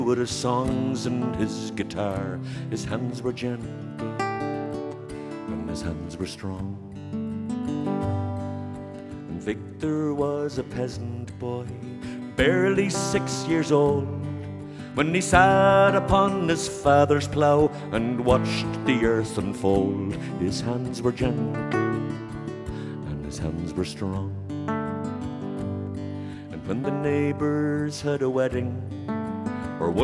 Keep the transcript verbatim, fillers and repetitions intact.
with his songs and his guitar. His hands were gentle and his hands were strong. And Victor was a peasant boy, barely six years old, when he sat upon his father's plough and watched the earth unfold. His hands were gentle and his hands were strong. And when the neighbors had a wedding